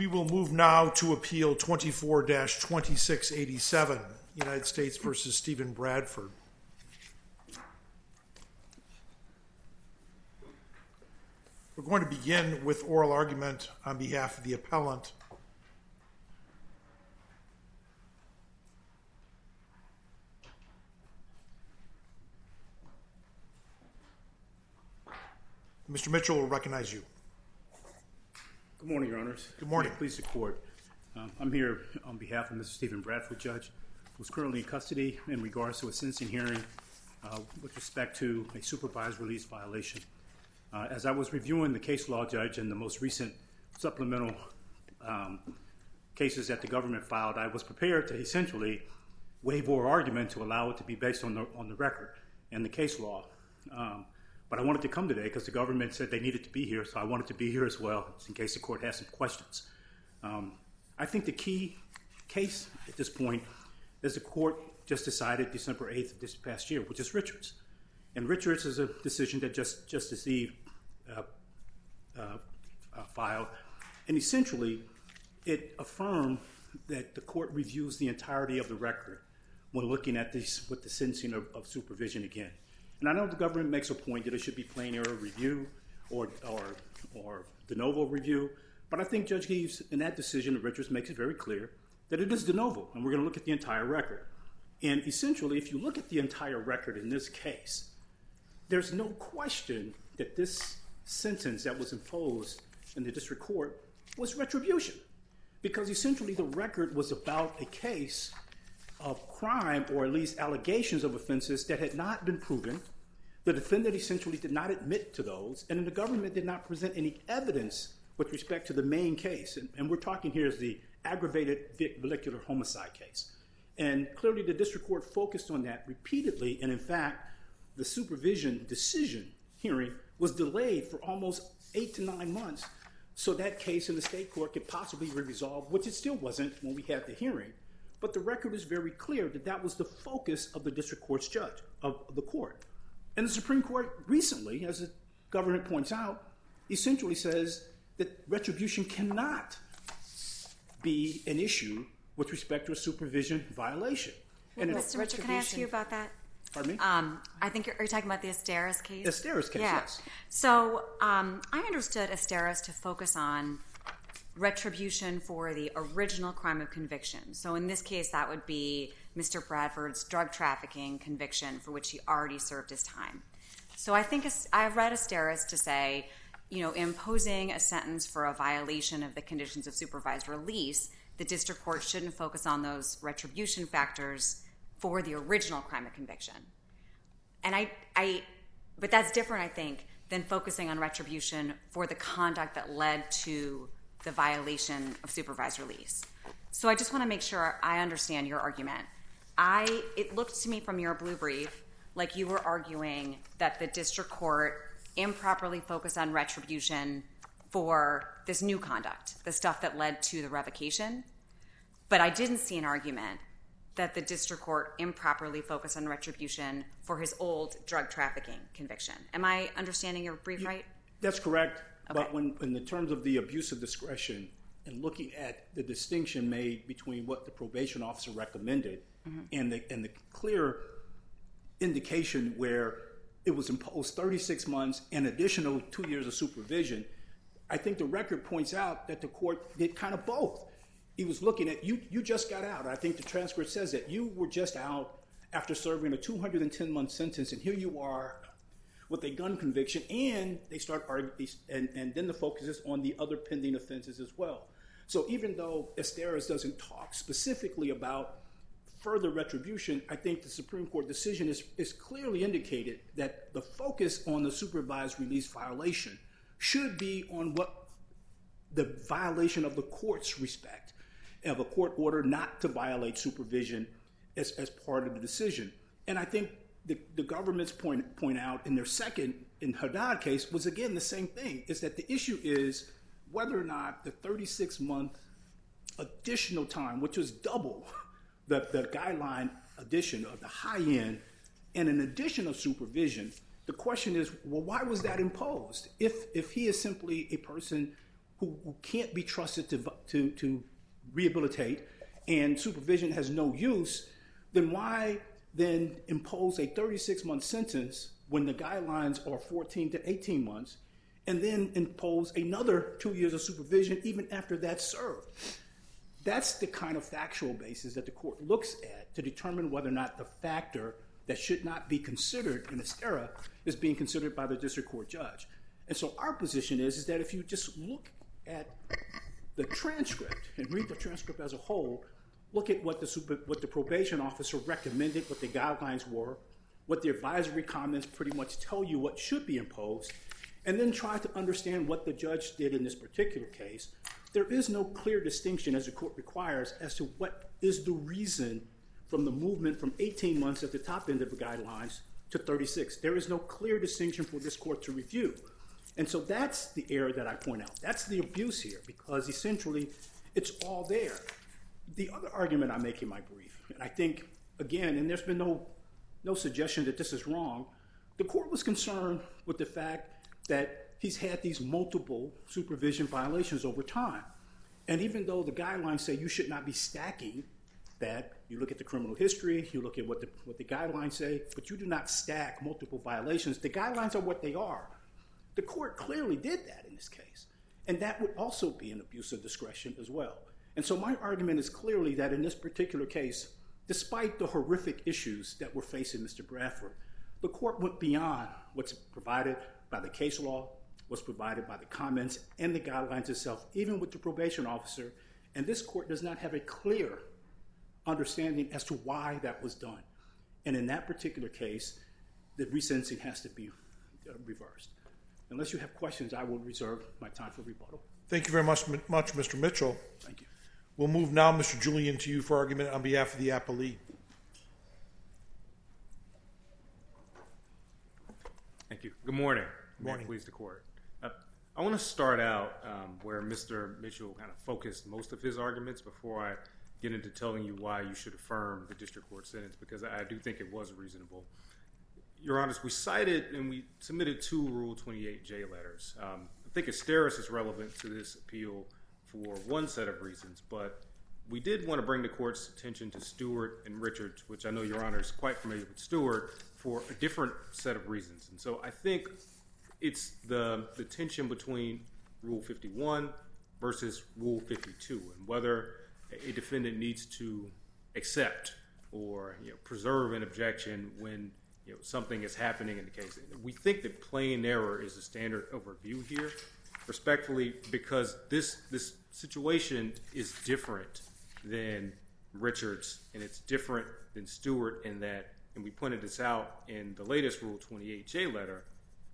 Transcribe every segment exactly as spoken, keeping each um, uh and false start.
We will move now to Appeal twenty-four dash twenty-six eighty-seven, United States v. Stephen Bradford. We're going to begin with oral argument on behalf of the appellant. Mister Mitchell will recognize you. Good morning, Your Honors. Good morning. Please the court. Um, I'm here on behalf of Mister Stephen Bradford, Judge, who's currently in custody in regards to a sentencing hearing uh, with respect to a supervised release violation. Uh, as I was reviewing the case law, Judge, and the most recent supplemental um, cases that the government filed, I was prepared to essentially waive oral argument to allow it to be based on the on the record and the case law. Um, But I wanted to come today because the government said they needed to be here, so I wanted to be here as well, just in case the court has some questions. Um, I think the key case at this point is the court just decided December eighth of this past year, which is Richards. And Richards is a decision that just Justice Eve uh, uh, uh, filed. And essentially, it affirmed that the court reviews the entirety of the record when looking at this with the sentencing of, of supervision again. And I know the government makes a point that it should be plain error review or or or de novo review, but I think Judge Eves in that decision of Richards makes it very clear that it is de novo, and we're going to look at the entire record. And essentially, if you look at the entire record in this case, there's no question that this sentence that was imposed in the district court was retribution, because essentially the record was about a case of crime, or at least allegations of offenses that had not been proven. The defendant essentially did not admit to those, and the government did not present any evidence with respect to the main case. And, and we're talking here is the aggravated vehicular homicide case. And clearly the district court focused on that repeatedly, and in fact, the supervision decision hearing was delayed for almost eight to nine months so that case in the state court could possibly be resolved, which it still wasn't when we had the hearing. But the record is very clear that that was the focus of the district court's judge, of the court. And the Supreme Court recently, as the government points out, essentially says that retribution cannot be an issue with respect to a supervision violation. And Mister Richard, can I ask you about that? Pardon me? Um, I think you're, are you talking about the Asteris case? Asteris case, yeah. yes. So um, I understood Asteris to focus on retribution for the original crime of conviction. So in this case, that would be Mister Bradford's drug trafficking conviction for which he already served his time. So I think I've read Asteris to say, you know, imposing a sentence for a violation of the conditions of supervised release, the district court shouldn't focus on those retribution factors for the original crime of conviction. And I, I, but that's different, I think, than focusing on retribution for the conduct that led to the violation of supervised release. So I just want to make sure I understand your argument. I it looked to me from your blue brief like you were arguing that the district court improperly focused on retribution for this new conduct, the stuff that led to the revocation. But I didn't see an argument that the district court improperly focused on retribution for his old drug trafficking conviction. Am I understanding your brief right? That's correct. Okay. But when, in the terms of the abuse of discretion and looking at the distinction made between what the probation officer recommended mm-hmm. and the and the clear indication where it was imposed thirty-six months and additional two years of supervision, I think the record points out that the court did kind of both. He was looking at, you you just got out. I think the transcript says that you were just out after serving a two hundred ten month sentence, and here you are with a gun conviction, and they start arguing, and, and then the focus is on the other pending offenses as well. So even though Asteris doesn't talk specifically about further retribution, I think the Supreme Court decision is, is clearly indicated that the focus on the supervised release violation should be on what the violation of the court's respect, of a court order not to violate supervision as, as part of the decision. And I think The, the government's point point out in their second, in Haddad case, was again the same thing, is that the issue is whether or not the thirty-six month additional time, which was double the, the guideline addition of the high end, and an addition of supervision, the question is, well, why was that imposed? If if he is simply a person who, who can't be trusted to, to, to rehabilitate and supervision has no use, then why then impose a thirty-six month sentence when the guidelines are fourteen to eighteen months, and then impose another two years of supervision even after that's served? That's the kind of factual basis that the court looks at to determine whether or not the factor that should not be considered in Estera is being considered by the district court judge. And so our position is, is that if you just look at the transcript and read the transcript as a whole, look at what the super, what the probation officer recommended, what the guidelines were, what the advisory comments pretty much tell you what should be imposed, and then try to understand what the judge did in this particular case, there is no clear distinction, as the court requires, as to what is the reason from the movement from eighteen months at the top end of the guidelines to thirty-six. There is no clear distinction for this court to review. And so that's the error that I point out. That's the abuse here, because essentially it's all there. The other argument I make in my brief, and I think, again, and there's been no, no suggestion that this is wrong, the court was concerned with the fact that he's had these multiple supervision violations over time. And even though the guidelines say you should not be stacking that, you look at the criminal history, you look at what the, what the guidelines say, but you do not stack multiple violations. The guidelines are what they are. The court clearly did that in this case. And that would also be an abuse of discretion as well. And so my argument is clearly that in this particular case, despite the horrific issues that were facing Mister Bradford, the court went beyond what's provided by the case law, what's provided by the comments and the guidelines itself, even with the probation officer. And this court does not have a clear understanding as to why that was done. And in that particular case, the resentencing has to be uh, reversed. Unless you have questions, I will reserve my time for rebuttal. Thank you very much, much Mister Mitchell. Thank you. We'll move now, Mister Julian, to you for argument on behalf of the appellee. Thank you. Good morning. Good morning. May it please the court. Uh, I want to start out um, where Mister Mitchell kind of focused most of his arguments before I get into telling you why you should affirm the district court sentence, because I do think it was reasonable. Your Honor, we cited and we submitted two Rule twenty-eight J letters. Um, I think Esteras is relevant to this appeal for one set of reasons, but we did want to bring the court's attention to Stewart and Richards, which I know Your Honor is quite familiar with Stewart, for a different set of reasons. And so I think it's the, the tension between Rule fifty-one versus Rule fifty-two, and whether a defendant needs to accept or you know, preserve an objection when you know, something is happening in the case. We think that plain error is the standard of review here, respectfully, because this this situation is different than Richards, and it's different than Stewart in that, and we pointed this out in the latest Rule twenty-eight J letter,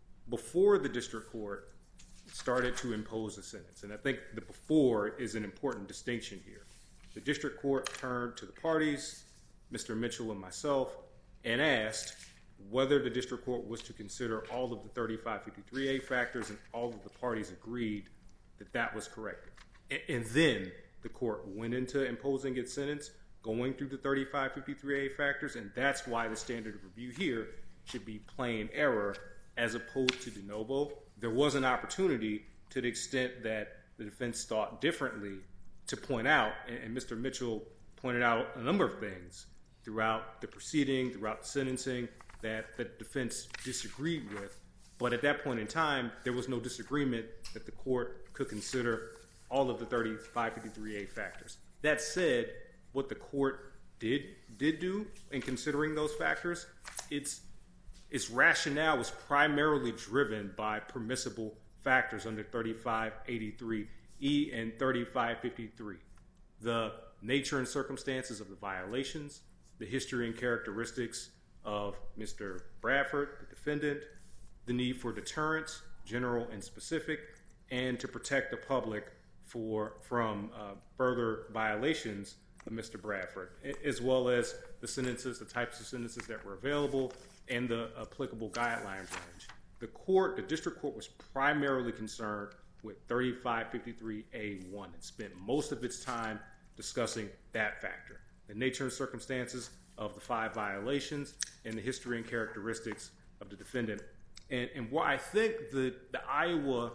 before the district court started to impose a sentence. And I think the before is an important distinction here. The district court turned to the parties, Mister Mitchell and myself, and asked whether the district court was to consider all of the thirty-five fifty-three A factors, and all of the parties agreed that that was correct. And then the court went into imposing its sentence, going through the thirty-five fifty-three A factors, and that's why the standard of review here should be plain error as opposed to de novo. There was an opportunity, to the extent that the defense thought differently, to point out, and Mister Mitchell pointed out a number of things throughout the proceeding, throughout the sentencing, that the defense disagreed with. But at that point in time, there was no disagreement that the court could consider all of the thirty-five fifty-three A factors. That said, what the court did did do in considering those factors, its its rationale was primarily driven by permissible factors under thirty-five eighty-three E and thirty-five fifty-three. The nature and circumstances of the violations, the history and characteristics of Mister Bradford, the defendant, the need for deterrence, general and specific, and to protect the public for from uh, further violations of Mister Bradford, as well as the sentences, the types of sentences that were available, and the applicable guidelines range. The court, the district court, was primarily concerned with thirty-five fifty-three A one and spent most of its time discussing that factor, the nature and circumstances of the five violations, and the history and characteristics of the defendant. And, and why I think the, the Iowa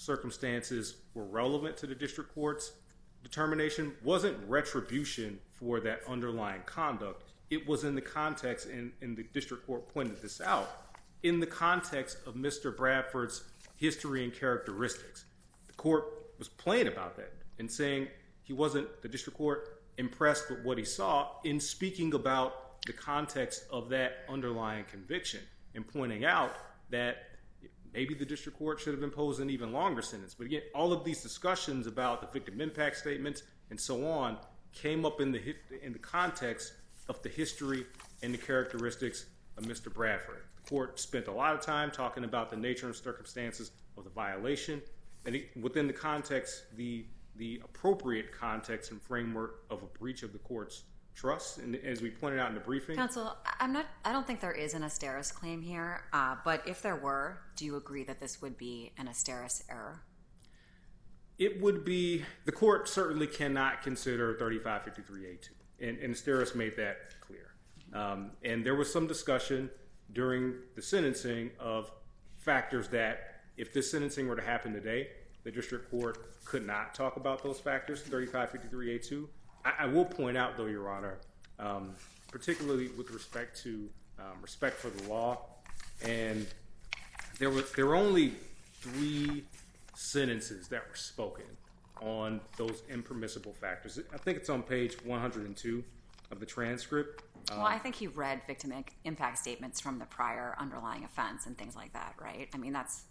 circumstances were relevant to the district court's determination wasn't retribution for that underlying conduct. It was in the context, and, and the district court pointed this out, in the context of Mister Bradford's history and characteristics. The court was plain about that and saying he wasn't, the district court, impressed with what he saw in speaking about the context of that underlying conviction and pointing out that maybe the district court should have imposed an even longer sentence. But again, all of these discussions about the victim impact statements and so on came up in the in the context of the history and the characteristics of Mister Bradford. The court spent a lot of time talking about the nature and circumstances of the violation, and it, within the context, the the appropriate context and framework of a breach of the court's trust. And as we pointed out in the briefing, counsel, I'm not. I don't think there is an Asteris claim here. Uh, but if there were, do you agree that this would be an Asteris error? It would be. The court certainly cannot consider thirty-five fifty-three A two, and, and Asteris made that clear. Um, and there was some discussion during the sentencing of factors that, if this sentencing were to happen today, the district court could not talk about those factors, thirty-five fifty-three A two. I, I will point out, though, Your Honor, um, particularly with respect to um, respect for the law, and there were, there were only three sentences that were spoken on those impermissible factors. I think it's on page one hundred two of the transcript. Well, um, I think he read victim impact statements from the prior underlying offense and things like that, right? I mean, that's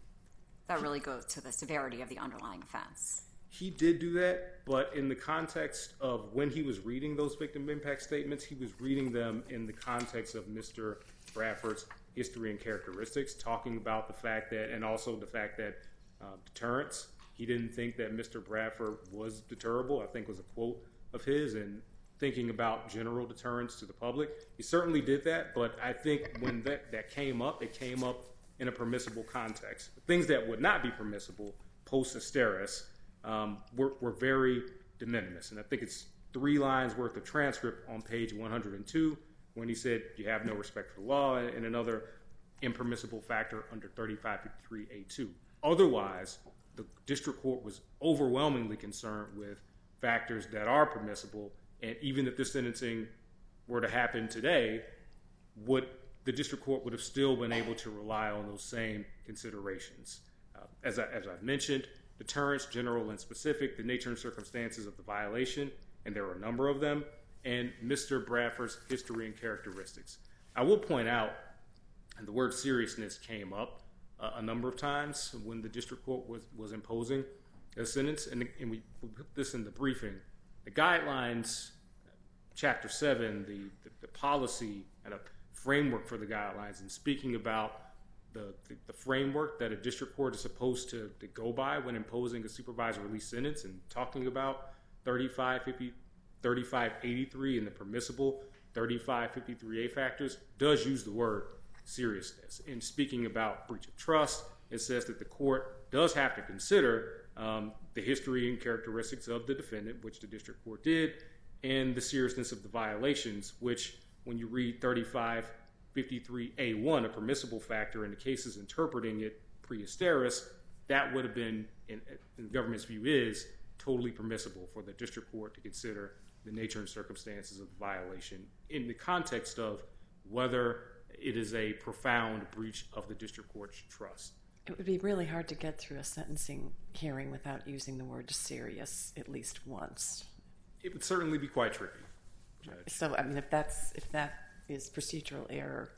that really goes to the severity of the underlying offense. He did do that, but in the context of when he was reading those victim impact statements, he was reading them in the context of Mister Bradford's history and characteristics, talking about the fact that, and also the fact that uh, deterrence. He didn't think that Mister Bradford was deterrable, I think was a quote of his, and thinking about general deterrence to the public. He certainly did that, but I think when that, that came up, it came up in a permissible context. Things that would not be permissible post-Asteris um, were, were very de minimis. And I think it's three lines worth of transcript on page one hundred two when he said you have no respect for the law, and another impermissible factor under thirty-five fifty-three A two. Otherwise, the district court was overwhelmingly concerned with factors that are permissible, and even if this sentencing were to happen today, would the district court would have still been able to rely on those same considerations. Uh, as, I, as I've mentioned, deterrence, general and specific, the nature and circumstances of the violation, and there are a number of them, and Mister Bradford's history and characteristics. I will point out, and the word seriousness came up uh, a number of times when the district court was, was imposing a sentence, and, and we, we put this in the briefing. The guidelines, chapter seven, the, the, the policy and a framework for the guidelines, and speaking about the, the, the framework that a district court is supposed to, to go by when imposing a supervised release sentence, and talking about thirty-five fifty, thirty-five eighty-three and the permissible thirty-five fifty-three A factors, does use the word seriousness. In speaking about breach of trust, it says that the court does have to consider um, the history and characteristics of the defendant, which the district court did, and the seriousness of the violations, which when you read thirty-five fifty-three A one, a permissible factor in the cases interpreting it pre-Asteris, that would have been, in, in the government's view, is totally permissible for the district court to consider the nature and circumstances of the violation in the context of whether it is a profound breach of the district court's trust. It would be really hard to get through a sentencing hearing without using the word serious at least once. It would certainly be quite tricky, Judge. So, I mean, if that's if that is procedural error,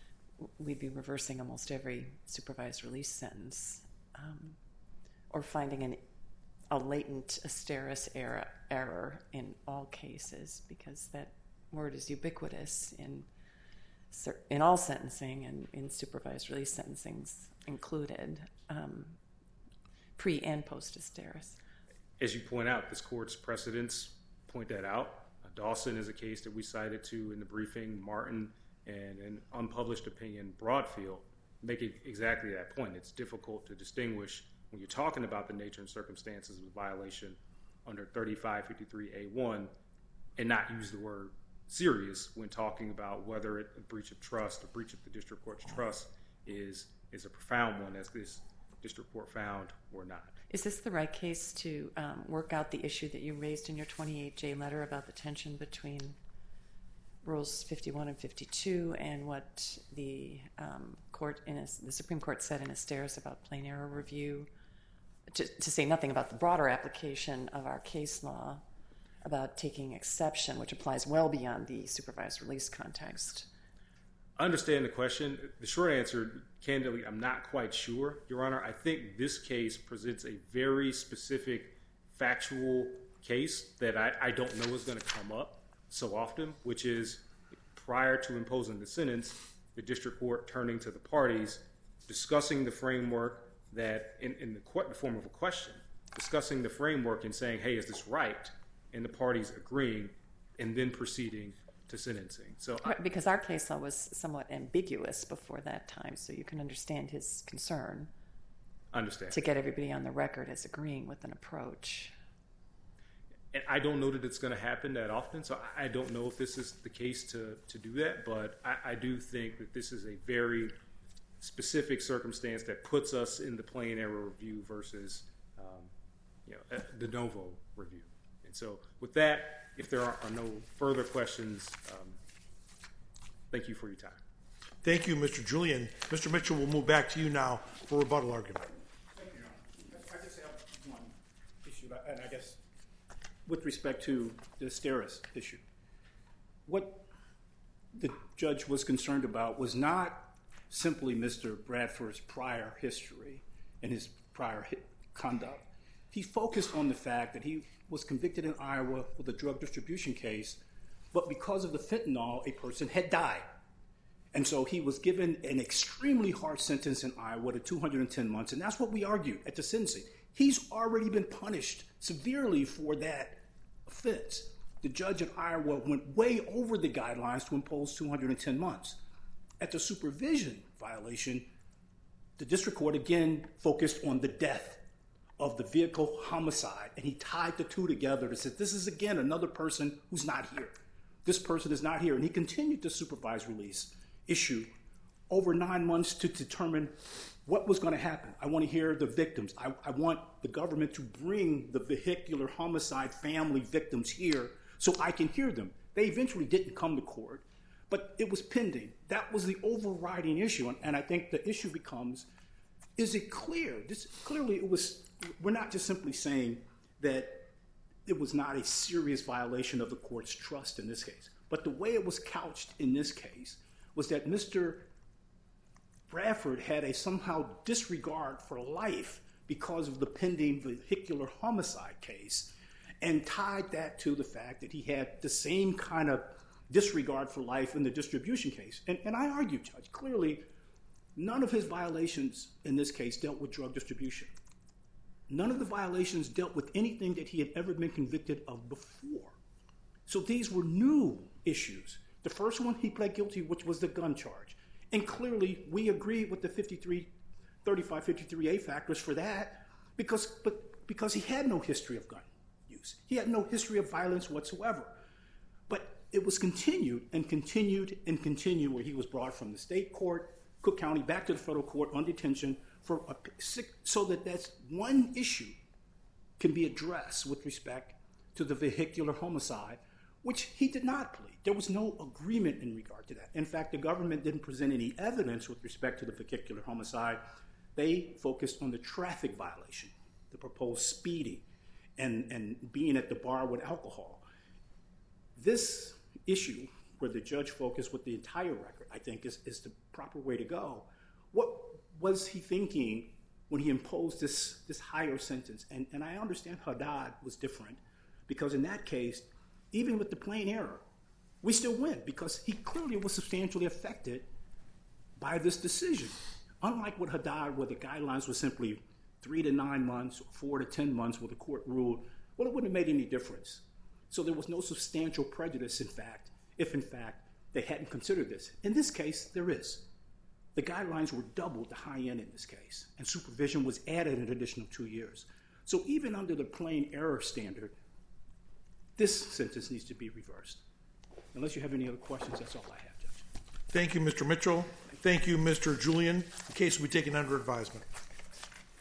we'd be reversing almost every supervised release sentence, um, or finding an, a latent Asteris error, error in all cases, because that word is ubiquitous in in all sentencing and in supervised release sentencings included, um, pre and post Asteris. As you point out, this court's precedents point that out. Uh, Dawson is a case that we cited to in the briefing. Martin and an unpublished opinion, Broadfield, make it exactly that point. It's difficult to distinguish when you're talking about the nature and circumstances of the violation under thirty-five fifty-three A one and not use the word serious when talking about whether it, a breach of trust, a breach of the district court's trust is is a profound one, as this district court found were not. Is this the right case to um, work out the issue that you raised in your twenty-eight J letter about the tension between Rules fifty-one and fifty-two and what the um, court in a, the Supreme Court said in Asteris about plain error review, to, to say nothing about the broader application of our case law about taking exception, which applies well beyond the supervised release context? I understand the question. The short answer, candidly, I'm not quite sure, Your Honor. I think this case presents a very specific factual case that I, I don't know is going to come up so often, which is prior to imposing the sentence, the district court turning to the parties, discussing the framework that, in, in the, the form of a question, discussing the framework and saying, hey, is this right? And the parties agreeing, and then proceeding to sentencing. So, right, because our case law was somewhat ambiguous before that time, so you can understand his concern. Understand. To get everybody on the record as agreeing with an approach. And I don't know that it's going to happen that often, so I don't know if this is the case to, to do that, but I, I do think that this is a very specific circumstance that puts us in the plain error review versus um, you know, the de novo review. And so with that, if there are, are no further questions, um, thank you for your time. Thank you, Mister Julian. Mister Mitchell, we'll move back to you now for rebuttal argument. Thank you, Your Honor. I just have one issue, and I guess with respect to the Asteris issue, what the judge was concerned about was not simply Mister Bradford's prior history and his prior conduct. He focused on the fact that he was convicted in Iowa with a drug distribution case, but because of the fentanyl, a person had died. And so he was given an extremely harsh sentence in Iowa to two hundred ten months, and that's what we argued at the sentencing. He's already been punished severely for that offense. The judge in Iowa went way over the guidelines to impose two hundred ten months. At the supervision violation, the district court again focused on the death of the vehicle homicide, and he tied the two together to say, this is again another person who's not here. This person is not here, and he continued the supervised release issue over nine months to determine what was going to happen. I want to hear the victims. I, I want the government to bring the vehicular homicide family victims here so I can hear them. They eventually didn't come to court, but it was pending. That was the overriding issue, and, and I think the issue becomes, is it clear? This, clearly, it was. We're not just simply saying that it was not a serious violation of the court's trust in this case, but the way it was couched in this case was that Mister Bradford had a somehow disregard for life because of the pending vehicular homicide case, and tied that to the fact that he had the same kind of disregard for life in the distribution case. And, and I argue, Judge, clearly none of his violations in this case dealt with drug distribution. None of the violations dealt with anything that he had ever been convicted of before. So these were new issues. The first one, he pled guilty, which was the gun charge. And clearly, we agree with the fifty-three, thirty-five fifty-three A factors for that because, but, because he had no history of gun use. He had no history of violence whatsoever. But it was continued and continued and continued where he was brought from the state court, Cook County, back to the federal court on detention for a, so that that's one issue can be addressed with respect to the vehicular homicide, which he did not plead. There was no agreement in regard to that. In fact, the government didn't present any evidence with respect to the vehicular homicide. They focused on the traffic violation, the proposed speeding, and, and being at the bar with alcohol. This issue, where the judge focused with the entire record, I think is, is the proper way to go. What was he thinking when he imposed this, this higher sentence? And, and I understand Haddad was different, because in that case, even with the plain error, we still win, because he clearly was substantially affected by this decision. Unlike with Haddad, where the guidelines were simply three to nine months, or four to ten months, where the court ruled, well, it wouldn't have made any difference. So there was no substantial prejudice, in fact, if in fact they hadn't considered this. In this case, there is. The guidelines were doubled the high end in this case, and supervision was added an additional two years. So even under the plain error standard, this sentence needs to be reversed. Unless you have any other questions, that's all I have, Judge. Thank you, Mister Mitchell. Thank you, Mister Julian. The case will be taken under advisement.